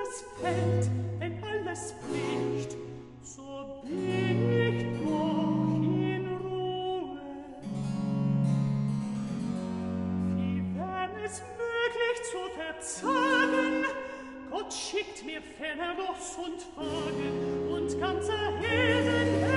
es fällt, wenn alles bricht, so bin ich doch in Ruhe. Wie wenn es möglich zu verzagen, Gott schickt mir ferner Ross und Wagen und ganze Helden